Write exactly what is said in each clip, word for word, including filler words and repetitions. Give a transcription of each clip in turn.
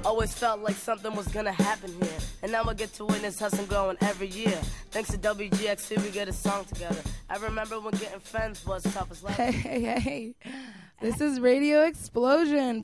Always felt like something was gonna happen here. And now I get to witness hustle growing every year. Thanks to W G X C, we get a song together. I remember when getting friends was tough as life. Hey, hey, hey. This is Radio Explosion.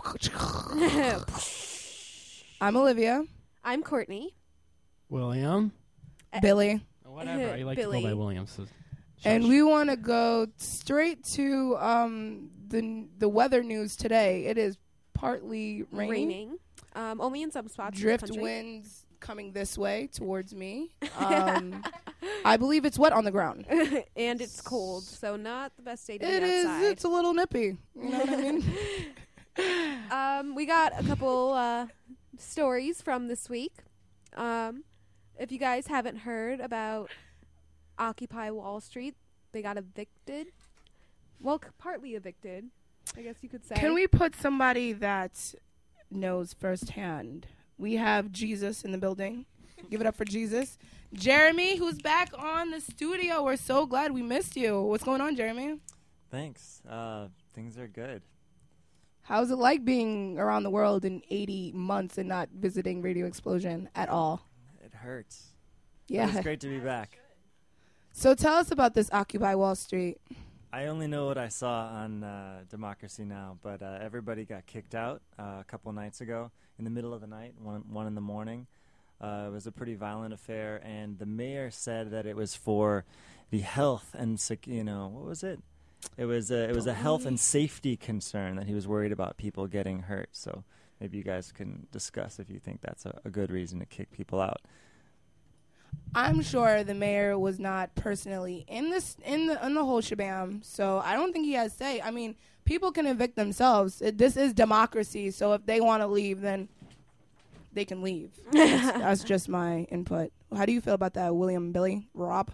I'm Olivia. I'm Courtney. William. Billy. Whatever. I like Billy. to go by William. So And we want to go straight to um, the the weather news today. It is partly raining. Raining. Um, only in some spots. Drift in the country. winds coming this way towards me. Um, I believe it's wet on the ground. And it's cold, so not the best day to It be is. outside. It's a little nippy. You know what I mean? Um, we got a couple uh, stories from this week. Um, if you guys haven't heard about Occupy Wall Street, they got evicted. Well, c- partly evicted, I guess you could say. Can we put somebody that knows firsthand? We have Jesus in the building. Give it up for Jesus. Jeremy, who's back on the studio. We're so glad we missed you. What's going on, Jeremy? Thanks. Uh, things are good. How's it like being around the world in eighty months and not visiting Radio Explosion at all? It hurts. Yeah. It's great to be back. So tell us about this Occupy Wall Street. I only know what I saw on uh, Democracy Now!, but uh, everybody got kicked out uh, a couple nights ago in the middle of the night, one, one in the morning. Uh, it was a pretty violent affair, and the mayor said that it was for the health and, sec- you know, what was it? It was a, it was a health and safety concern that he was worried about people getting hurt. So maybe you guys can discuss if you think that's a, a good reason to kick people out. I'm sure the mayor was not personally in this in the in the whole shabam, so I don't think he has say. I mean, people can evict themselves. It, this is democracy, so if they want to leave, then they can leave. that's, that's just my input. How do you feel about that, William, Billy, Rob?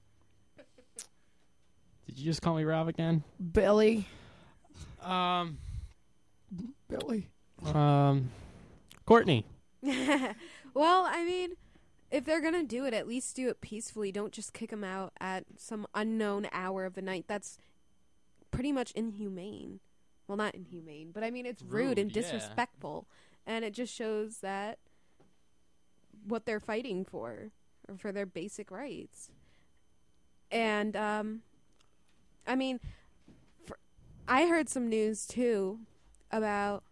Did you just call me Rob again? Billy, Um, Billy. um, Courtney. Well, I mean, if they're going to do it, at least do it peacefully. Don't just kick them out at some unknown hour of the night. That's pretty much inhumane. Well, not inhumane, but I mean, it's rude, Rude, and yeah. disrespectful. And it just shows that what they're fighting for, or for their basic rights. And, um, I mean, for, I heard some news, too, about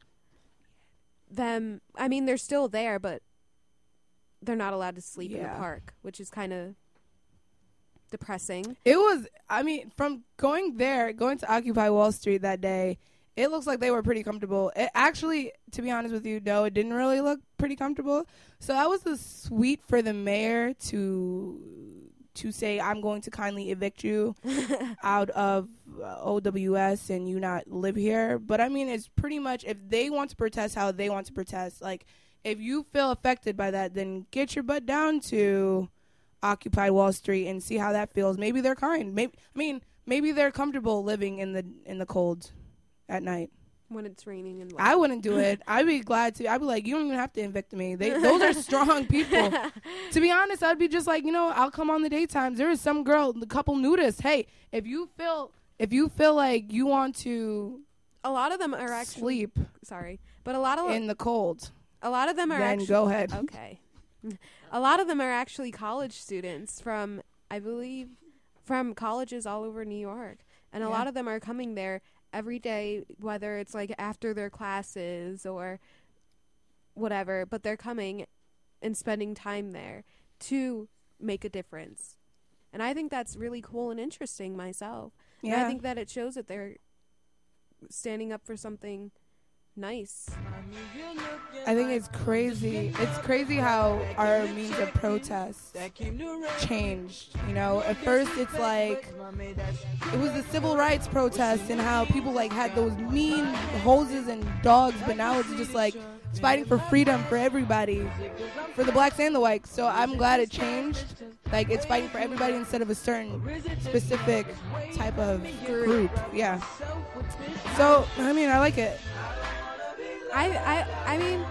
them. I mean, they're still there, but they're not allowed to sleep in Yeah. the park, which is kind of depressing. It was, I mean, from going there, going to Occupy Wall Street that day, it looks like they were pretty comfortable. It actually, to be honest with you, no, it didn't really look pretty comfortable. So that was the sweet for the mayor to to say, I'm going to kindly evict you out of uh, O W S and you not live here. But I mean, it's pretty much, if they want to protest how they want to protest, like, if you feel affected by that, then get your butt down to Occupy Wall Street and see how that feels. Maybe they're kind. Maybe I mean, maybe they're comfortable living in the in the cold at night. When it's raining and wet. I wouldn't do it. I'd be glad to. I'd be like, you don't even have to evict me. They, those are strong people. To be honest, I'd be just like, you know, I'll come on the daytimes. There is some girl, a couple nudists. Hey, if you feel if you feel like you want to A lot of them are actually sleep sorry, but a lot of in the cold, a lot of them are then actually go ahead. okay. A lot of them are actually college students from, I believe, from colleges all over New York. And a Yeah. lot of them are coming there every day, whether it's like after their classes or whatever, but they're coming and spending time there to make a difference. And I think that's really cool and interesting myself. And Yeah. I think that it shows that they're standing up for something nice. I think it's crazy. It's crazy how our means of protest changed. You know, at first it's like it was the civil rights protests and how people like had those mean hoses and dogs, but now it's just like it's fighting for freedom for everybody, for the blacks and the whites. So I'm glad it changed. Like it's fighting for everybody instead of a certain specific type of group. Yeah. So I mean, I like it. I, I, I mean,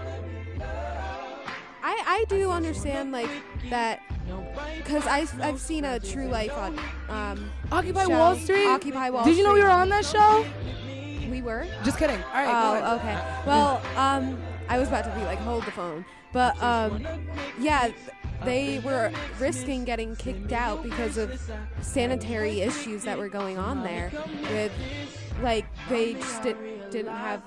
I, I do understand like that because I I've seen a True Life on um Occupy show. Wall Street. Occupy Wall Did you know we Street. were on that show? We were. Just kidding. All right. go Oh, ahead. okay. Well, um, I was about to be like, hold the phone. But, um, yeah, they were risking getting kicked out because of sanitary issues that were going on there with, like, they just did, didn't have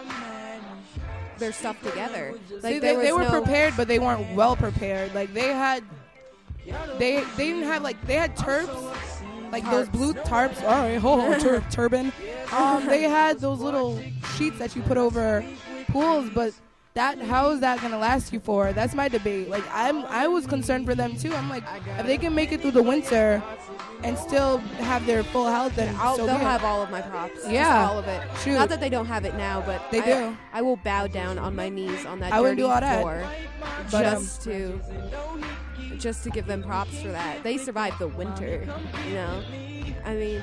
their stuff together. Like, See, there they, was they were no, prepared, but they weren't well prepared. Like they had, they they didn't have like they had turps, like those blue tarps. All right, hold on, tur- turban. Um, they had those little sheets that you put over pools, but that how is that gonna last you for? That's my debate. Like I'm I was concerned for them too. I'm like, if they can make it through the winter and still have their full health, then I'll, so they'll be it. have all of my props. Just Yeah. all of it. Shoot. Not that they don't have it now, but They I, do. I will bow down on my knees on that I wouldn't dirty do all that. floor But, um, just to just to give them props for that. They survived the winter, you know. I mean,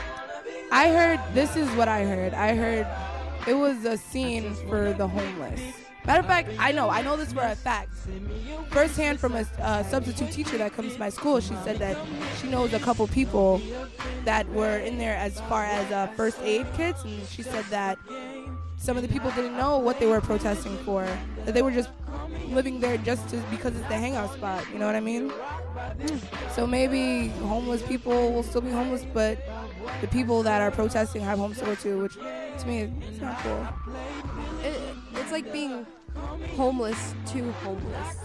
I heard, this is what I heard. I heard it was a scene for the homeless. Matter of fact, I know, I know this for a fact. Firsthand from a uh, substitute teacher that comes to my school, she said that she knows a couple people that were in there as far as uh, first aid kits, and she said that some of the people didn't know what they were protesting for, that they were just living there just to, because it's the hangout spot, you know what I mean? So maybe homeless people will still be homeless, but the people that are protesting have homes to go to, which to me it's not cool. it, it's like being homeless to homeless.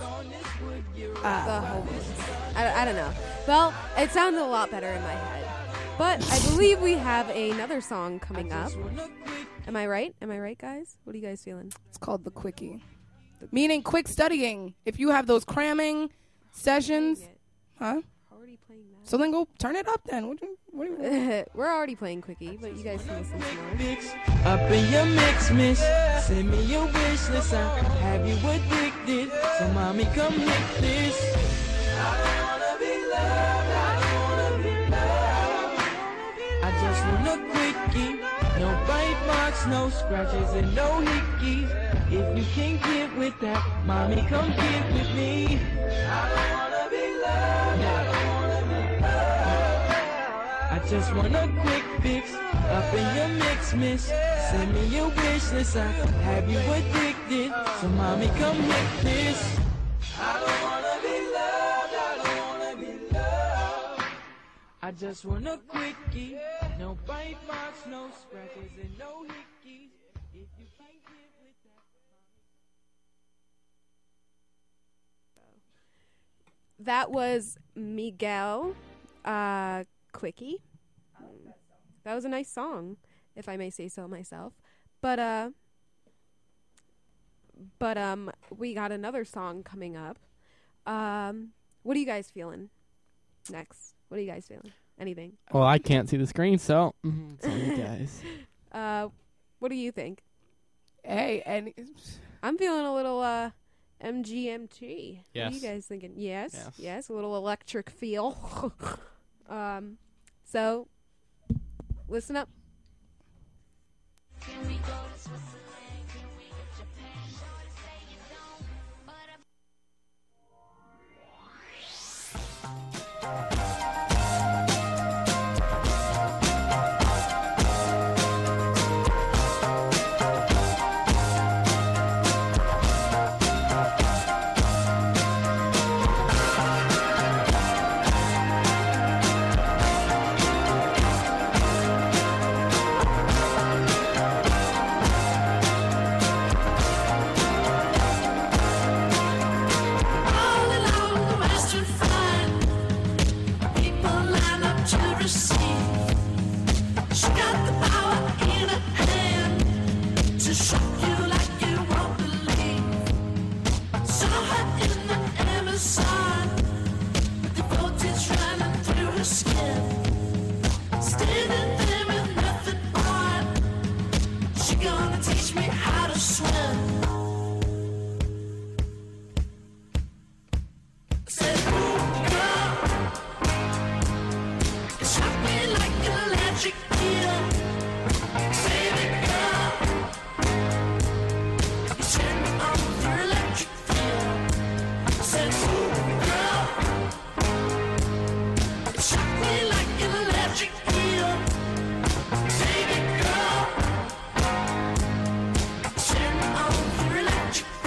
Uh, The homeless. I, I don't know. Well, it sounded a lot better in my head. But I believe we have another song coming up. Am I right? Am I right, guys? What are you guys feeling? It's called the quickie, meaning quick studying. If you have those cramming sessions, huh? Already playing that. So then go turn it up then. What do you, what do you, We're already playing Quickie, but you guys can listen some more. Mix up in your mix, miss. Send me your wish list. I have you addicted. So mommy, come hit this. I don't wanna be loved. I don't wanna be loved. I just want a quickie. No bite marks, no scratches, and no hickeys. If you can't get with that, mommy, come get with me. I don't wanna be loved. I don't wanna be loved. I just want a quick fix up in your mix, miss. Send me your wish list. I have you addicted. So mommy, come hit this. I don't wanna be loved. I don't wanna be loved. I just want a quickie. No bite marks, no scratches, and no hickeys. If you can't get with that. That was Miguel uh, Quickie. That was a nice song, if I may say so myself. But uh, but um, we got another song coming up. Um, what are you guys feeling next? What are you guys feeling? Anything? Well, I can't see the screen, so mm, it's on you guys. Uh, what do you think? hey, and I'm feeling a little uh, M G M T. What are Yes. you guys thinking? Yes, yes, Yes. a little electric feel. um, so listen up. All along the Western Front, people line up to receive. She got the power in her hand to shock you like you won't believe. Saw her in the Amazon, with the voltage running through her skin. Standing there with nothing on. She gonna teach me how to swim. Said, ooh, girl, it shocked me like an electric eel. Baby girl, you turned me on with your electric feel. Said, ooh, girl, it shocked me like an electric eel. Baby girl, you turned me on with your electric feel.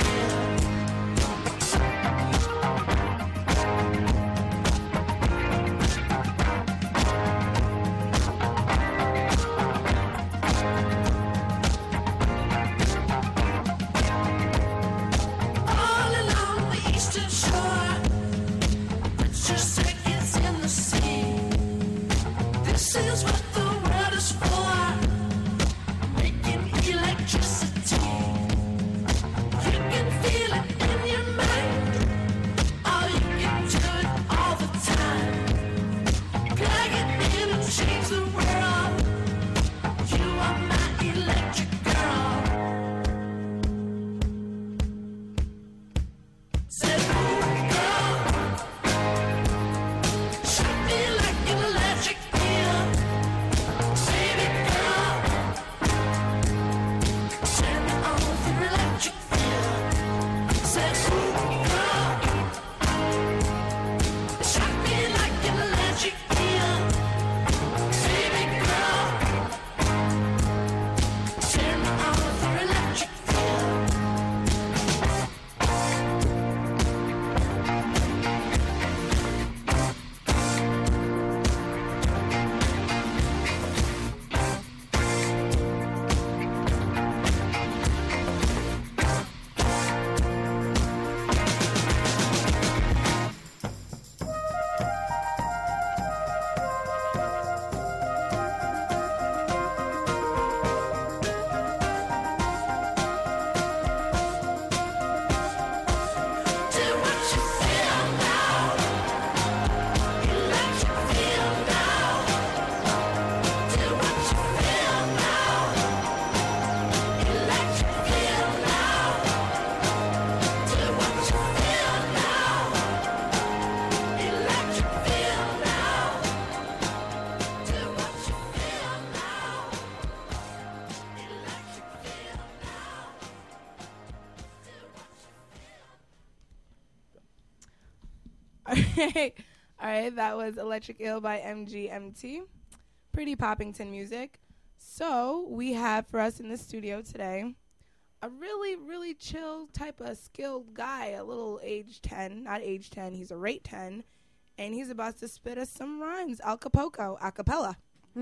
right. All right, that was Electric Eel by M G M T. Pretty Poppington music. So we have for us in the studio today a really, really chill type of skilled guy, a little age ten, not age ten, he's a rate ten, and he's about to spit us some rhymes, al capoco, a cappella.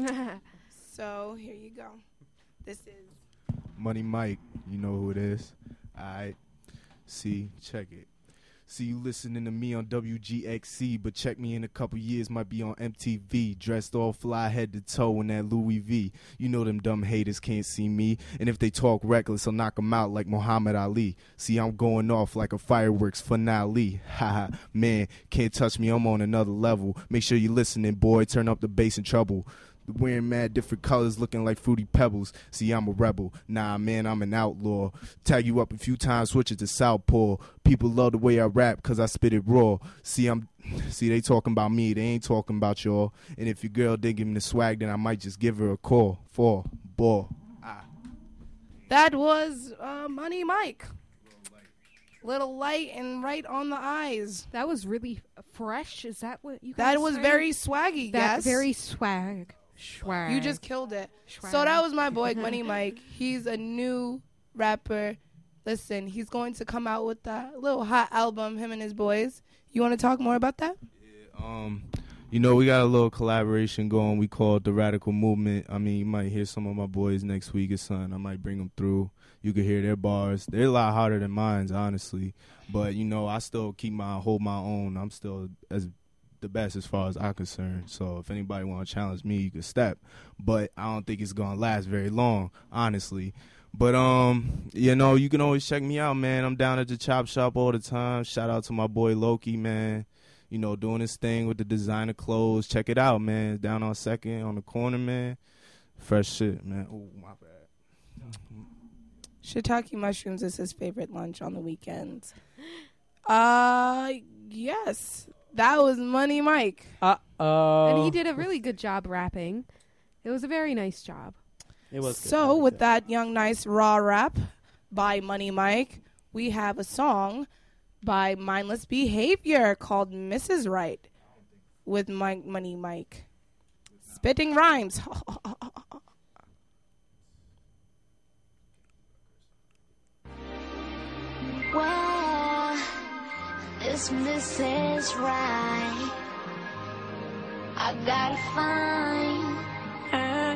So here you go. This is Money Mike, you know who it is. All right, see, check it. See you listening to me on W G X C, but check me in a couple years, might be on M T V, dressed all fly head to toe in that Louis V. You know them dumb haters can't see me, and if they talk reckless, I'll knock them out like Muhammad Ali. See, I'm going off like a fireworks finale. Haha, man, can't touch me, I'm on another level. Make sure you listening, boy, turn up the bass and treble. Wearing mad different colors, looking like Fruity Pebbles. See, I'm a rebel. Nah, man, I'm an outlaw. Tag you up a few times, switch it to southpaw. People love the way I rap, cause I spit it raw. See, I'm, see, they talking about me, they ain't talking about y'all. And if your girl didn't give me the swag, then I might just give her a call. For ball. Ah. That was uh, Money Mike. Little light and right on the eyes. That was really fresh. Is that what you guys That was say? very swaggy, That yes. very swag. Swag. You just killed it. Swag. So that was my boy, Money Mike. He's a new rapper. Listen, he's going to come out with a little hot album, him and his boys. You want to talk more about that? Yeah, um, you know, we got a little collaboration going. We call it the Radical Movement. I mean, you might hear some of my boys next week or something. I might bring them through. You can hear their bars. They're a lot harder than mine, honestly. But, you know, I still keep my, hold my own. I'm still as the best as far as I'm concerned. So if anybody want to challenge me, you can step. But I don't think it's going to last very long, honestly. But, um, you know, you can always check me out, man. I'm down at the Chop Shop all the time. Shout out to my boy Loki, man. You know, doing his thing with the designer clothes. Check it out, man. Down on second on the corner, man. Fresh shit, man. Oh, my bad. Shiitake mushrooms is his favorite lunch on the weekends. Uh, yes. That was Money Mike. Uh-oh. And he did a really good job rapping. It was a very nice job. It was good. I So liked with it. that young, nice, raw rap by Money Mike, we have a song by Mindless Behavior called Missus Right with Mike, Money Mike. Spitting rhymes. Well, this Missus Right, I gotta find her.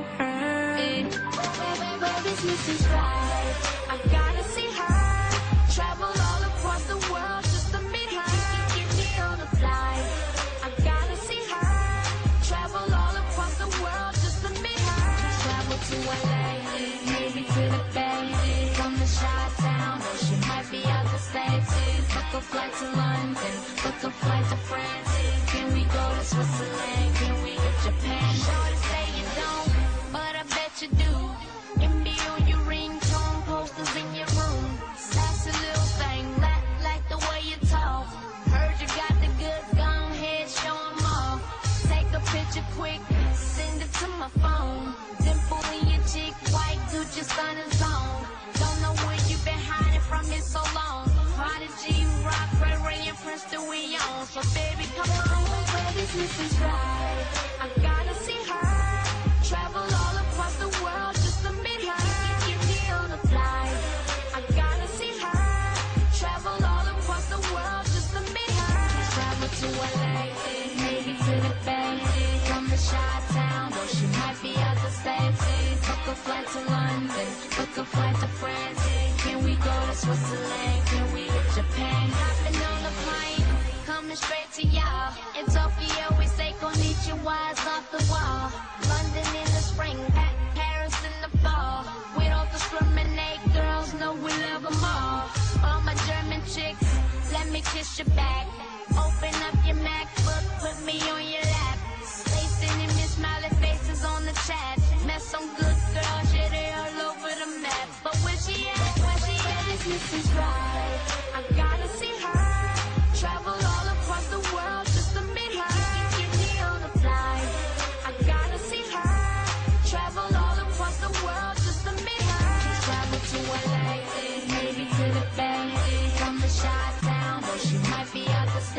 Where is Missus Right? I gotta see her. Travel all across the world just to meet her. Get me on a flight. I gotta see her. Travel all across the world just to meet her. Travel to L A, maybe to the Bay. From the Chi-Town, or she might be out the States. Book a flight to London, book a flight to France. Can we go to Switzerland? Can we go to Japan? Shorty say you don't, but I bet you do. Give me on your ringtone, posters in your room. That's a little thing, like, like the way you talk. Heard you got the goods, go ahead, show 'em off. Take a picture quick, send it to my phone. Dimple in your cheek, white Gucci sun is on. Don't know where you been hiding from it so long. Prodigy, rock, Ray Ray, and Prince that we on. So baby, come on, where this Missus Right? I gotta see her. Travel all across the world just to meet her. Get me on a flight. I gotta see her. Travel all across the world just to meet her. Travel to L A, maybe to the Bay. From the Chi-Town, or she might be out the States. Book a flight to London, book a flight to France. Can we go to Switzerland? Can we go to Japan? Hopping on the plane, coming straight to y'all. In Tokyo, we say konnichiwa's off the wall. London in the spring, Pa- Paris in the fall. We don't discriminate, girls know we love them all. All my German chicks, let me kiss your back. Open up your MacBook, put me on your lap. Stay sending me smiley faces on the chat. Met some good girls, yeah, they all over the map. But where she at? Where she at? Is Missus Right? I gotta see her. Travel all across the world just to meet her. Get me on a flight. I gotta see her. Travel all across the world just to meet her. Travel to L A, maybe to the Bay. From the Chi-Town, or she might be out the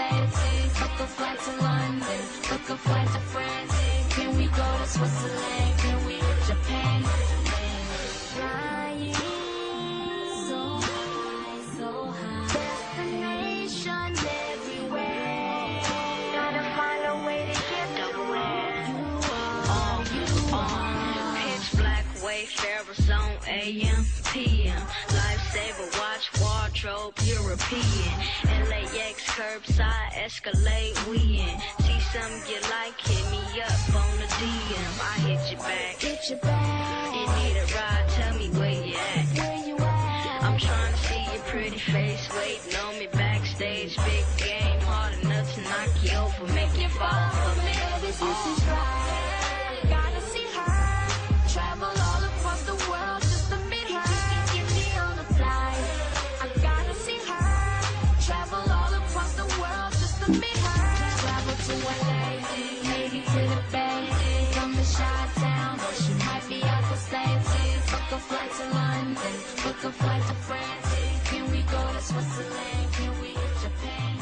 Switzerland? Can we hit Japan? Flying so high, so high. Destination everywhere. Gotta find a way to get to where you are. You are. Pitch black wayfarer zone A M P M. Lifesaver watch wardrobe European. L A X curbside Escalade we in. See something you like, hit me up on the D M. I hit you back. Hit your back. You need a ride, tell me where you at. Where you at? I'm trying to see your pretty face waiting on me backstage. Big game, hard enough to knock you over, make you fall for me. This is right. Gotta see her. Travel all across the world just to meet her. Get me on a flight. I gotta see her. Travel all across the world just to meet her. Travel to L A, maybe to the Bay. From the Chi-Town, or she might be out the States. Book a flight to London, book a flight to France. Can we go to Switzerland? Can we hit Japan?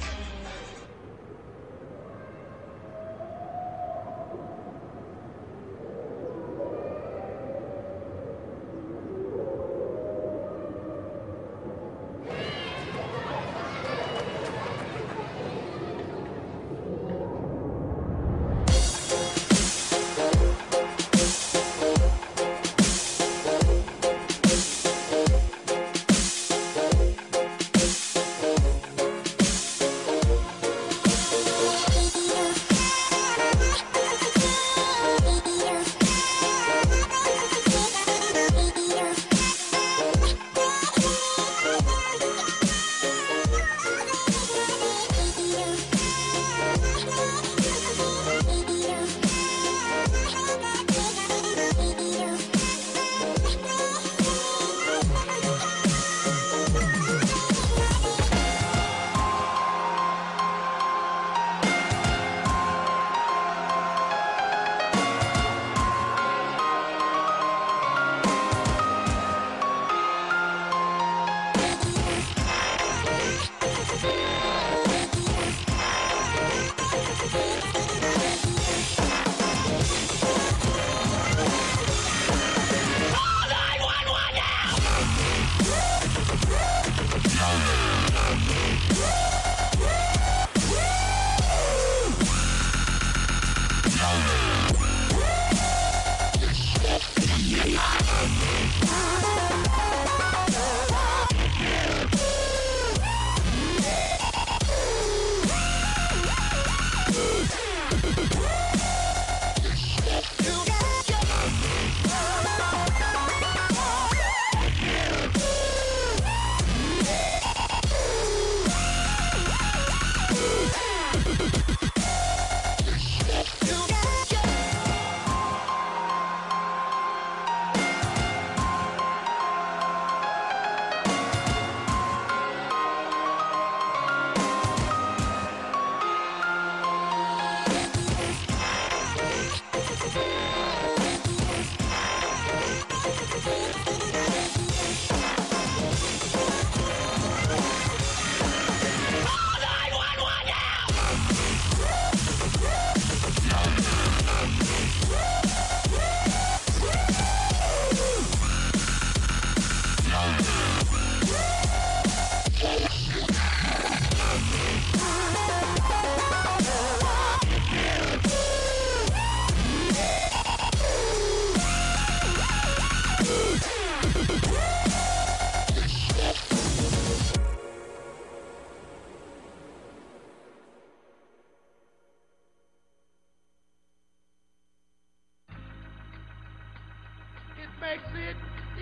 makes it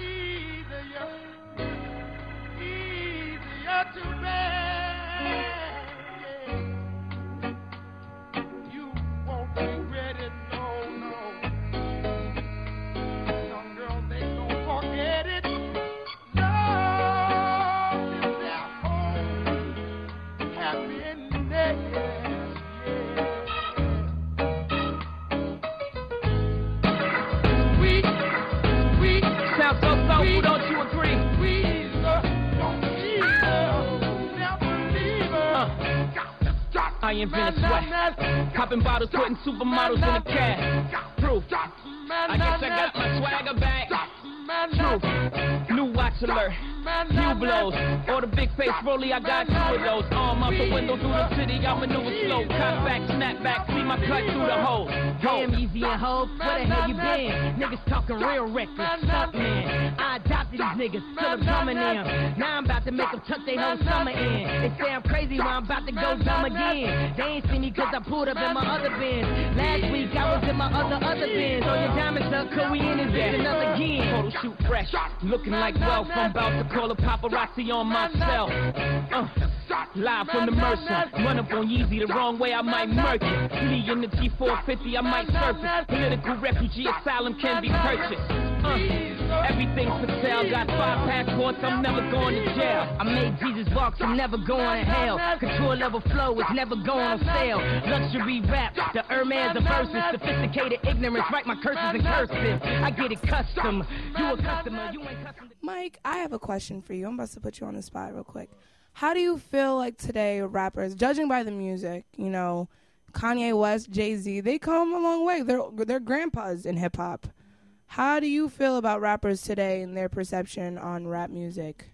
easier, easier to bear. Yeah. You won't regret it, no, no. Some girls, they don't forget it. Love is their home, happiness. Sounds so soulful, don't you agree? I invented sweat, popping bottles, putting supermodels in a cab. Through Truth. I guess I got my swagger back. Truth. New watch alert. Few blows. Or the big face rolly, I got two of those. Arm out the window through the city, I maneuver slow. Cut back, snap back, see my cut through the hole. Damn, Easy and Hope, where the hell you been? Niggas talking real reckless, stuck man. I adopted these niggas, till I'm coming in. Now I'm about to make them tuck their whole summer in. They say I'm crazy, well I'm about to go dumb again. They ain't seen me cause I pulled up in my other bins. Last week I was in my other, other bins. On your diamonds up, cause we in this bitch another again. Photo shoot fresh, looking like wealth. I'm about to call a paparazzi on myself. Uh, live from the Mercer. Run up on Yeezy the wrong way, I might murk it. Flee in the G four fifty, I might surface. Political refugee asylum can be purchased. Uh, everything's for sale. Got five passports, I'm never going to jail. I made Jesus walk, I'm never going to hell. Control level flow is never going on sale. Luxury rap, the Hermes of verses. Sophisticated ignorance, write my curses in cursive. I get it custom. You a customer, you ain't custom. Mike, I have a question for you. I'm about to put you on the spot real quick. How do you feel like today rappers, judging by the music, you know, Kanye West, Jay-Z, they come a long way. They're they're grandpas in hip hop. How do you feel about rappers today and their perception on rap music?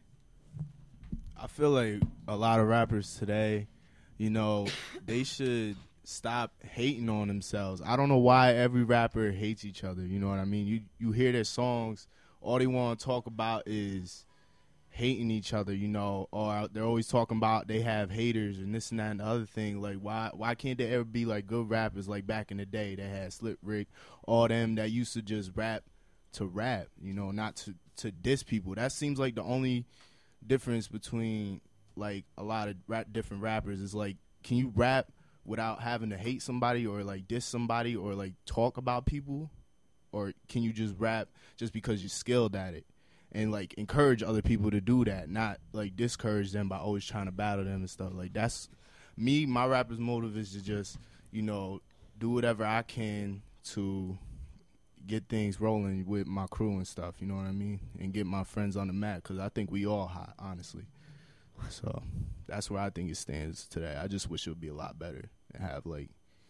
I feel like a lot of rappers today, you know, they should stop hating on themselves. I don't know why every rapper hates each other. You know what I mean? You you hear their songs, all they want to talk about is hating each other, you know, or they're always talking about they have haters and this and that and the other thing. Like, why why can't there ever be, like, good rappers like back in the day that had Slip Rick, all them that used to just rap to rap, you know, not to, to diss people. That seems like the only difference between, like, a lot of rap, different rappers is, like, can you rap without having to hate somebody or, like, diss somebody or, like, talk about people? Or can you just rap just because you're skilled at it? And, like, encourage other people to do that, not, like, discourage them by always trying to battle them and stuff. Like, that's me. My rapper's motive is to just, you know, do whatever I can to get things rolling with my crew and stuff, you know what I mean? And get my friends on the map, because I think we all hot, honestly. So that's where I think it stands today. I just wish it would be a lot better and have, like,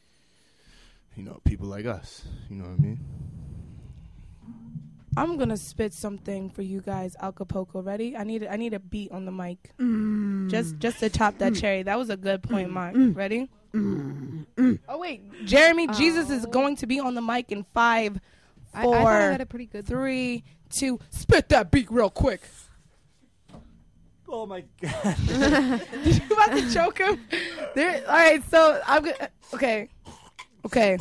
you know, people like us, you know what I mean? I'm gonna spit something for you guys, Acapulco. Ready? I need I need a beat on the mic, Mm. just just to top that Mm. cherry. That was a good point, Mm. Mark. Mm. Ready? Mm. Mm. Oh wait, Jeremy, Oh. Jesus is going to be on the mic in five, I- I four, thought I had a pretty good- three, two. Spit that beat real quick. Oh my god! Did you about to choke him? There. All right, so I'm gonna. Okay, okay.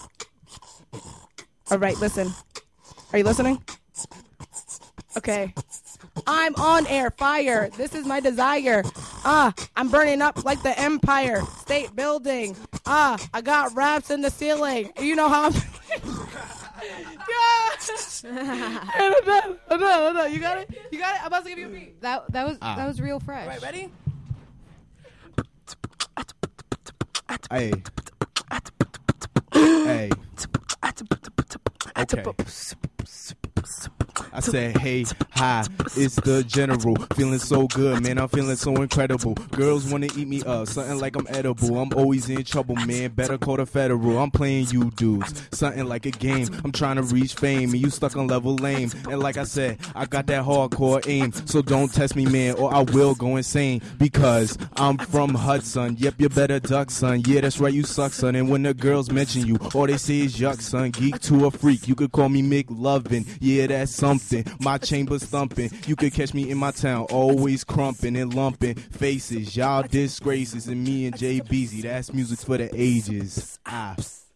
All right, listen. Are you listening? Okay. I'm on air, fire. This is my desire. Ah, I'm burning up like the Empire State Building. Ah, I got raps in the ceiling. You know how I'm. Yeah. Hold on, hold on, hold on. You got it? You got it? I'm about to give you a beat. That that was Ah. that was real fresh. All right, ready? Hey. Hey. Okay. I said, hey, hi, it's the general. Feeling so good, man, I'm feeling so incredible. Girls wanna eat me up, something like I'm edible. I'm always in trouble, man, better call the federal. I'm playing you dudes, something like a game. I'm trying to reach fame, and you stuck on level lame. And like I said, I got that hardcore aim. So don't test me, man, or I will go insane. Because I'm from Hudson, yep, you better duck, son. Yeah, that's right, you suck, son. And when the girls mention you, all they say is yuck, son. Geek to a freak, you could call me Mick Lovin'. Yeah, that's something. My chamber's thumping. You could catch me in my town, always crumping and lumping faces. Y'all disgraces, and me and Jay Beezy. That's music for the ages. Ah.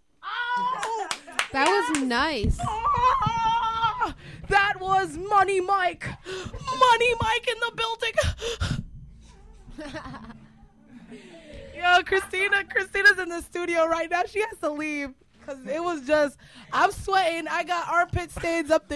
That was nice. Ah, that was Money Mike. Money Mike in the building. Yo, Christina, Christina's in the studio right now. She has to leave because it was just, I'm sweating. I got armpit stains up the